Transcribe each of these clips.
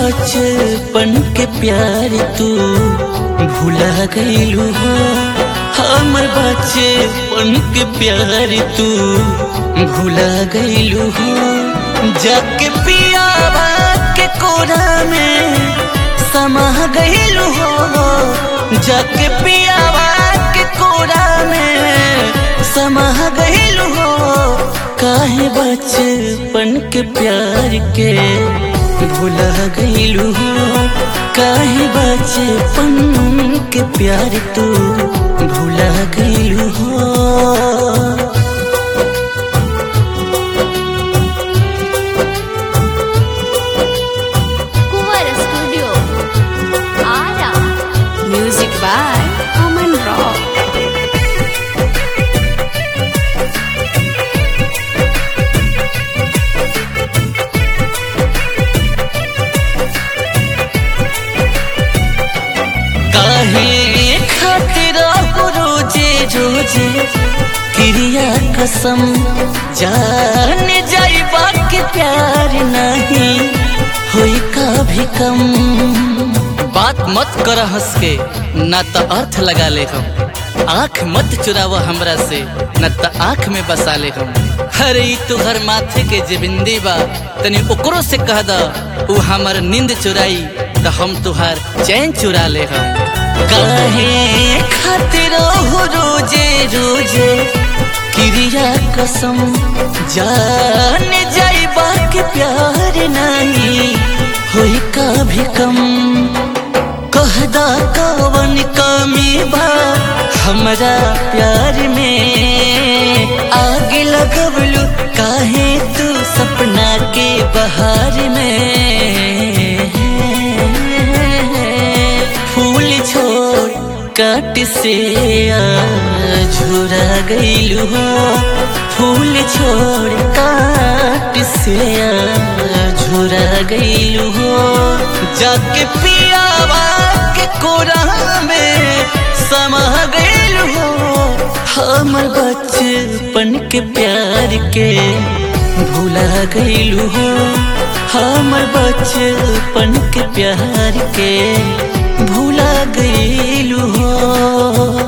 बचपन के प्यार तू भुला गईलू हो। हमर बचपन के प्यार तू भुला गईलू हो। जाके पियावा के कोरा में समा गईलू हो। जाके पियावा के कोरा में समा गईलू हो। काहे बचपन के प्यार के भुला गईलू हो। काहे बचपन के प्यार तू भुला गईलू हो। Kunwar studio Arrah. Music by Aman rock. काहे खातिर रोजे रोजे क्रिया कसम जान जाइबा के प्यार नहीं होई कभी कम। बात मत कर हंस के ना तो अर्थ लगा ले हम। आँख मत चुरावा हमरा से न तो आँख में बसा ले हम। अरे तुहर माथे के जे बिंदी बा तनी ओकरो से कह दा उ हमर नींद चुराई तो हम तुहार चैन चुरा ले हम। काहे खातिर रोजे रोजे क्रिया कसम जान जाइबा के प्यार नहीं होई कभी कम। कहदा कवन कमी बा हमरा प्यार में। आगे लगवलू काहे तू सपना के बहार में। फूल छोड़ काट से झुरा गईलू हो। फूल छोड़ काट से झुरा गईलू हो। जाके पियावा के कोरा में समा गईलू हो। हमर बचपन के प्यार के भुला गईलू हो। हमर बचपन के प्यार के भुला गईलू हो।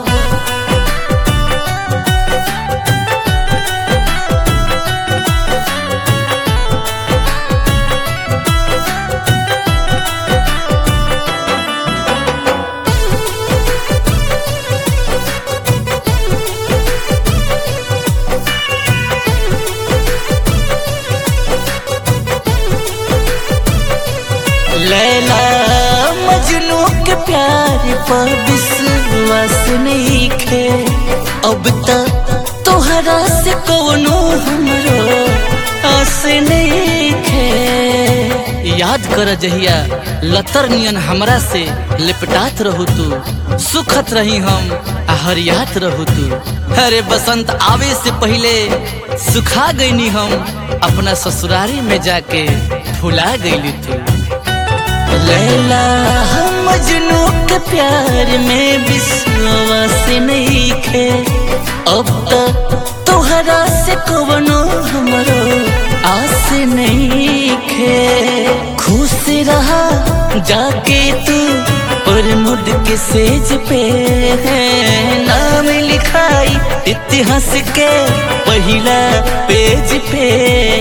लैला मजनू के प्यार पर विश्वास नहीं खे। अब तक तोहरा से कौनो हमरो आस नहीं खे। याद कर जहिया लतर नियन हमरा से लिपटात रहू तू। सुखत रही हम हरियात रहू तू। अरे बसंत आवे से पहले सुखा गईनी हम। अपना ससुरारी में जाके भुला गईली तू। लैला मजनू के प्यार में विश्वास नहीं खे। अब तक तोहरा से कवनो हमरो आस नहीं खे। खुश रहा जाके तू और मुद के सेज पे नाम लिखाई इतिहास के पहला पेज पे।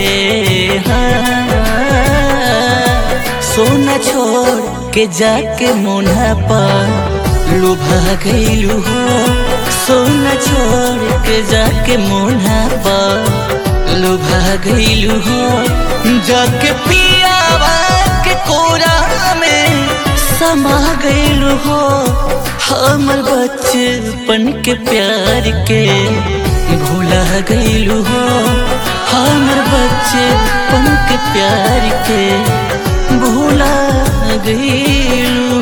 सोना छोड़ के जाके मोना पर लुभा गईलू हो। सोना छोड़ के जाके मोना पर लुभा गईलू हो। जाके पियावा के कोरा में समा गईलू हो। हमर बचपन के प्यार के भुला गईलू हो। हमर बचपन के प्यार के भुला गईलू।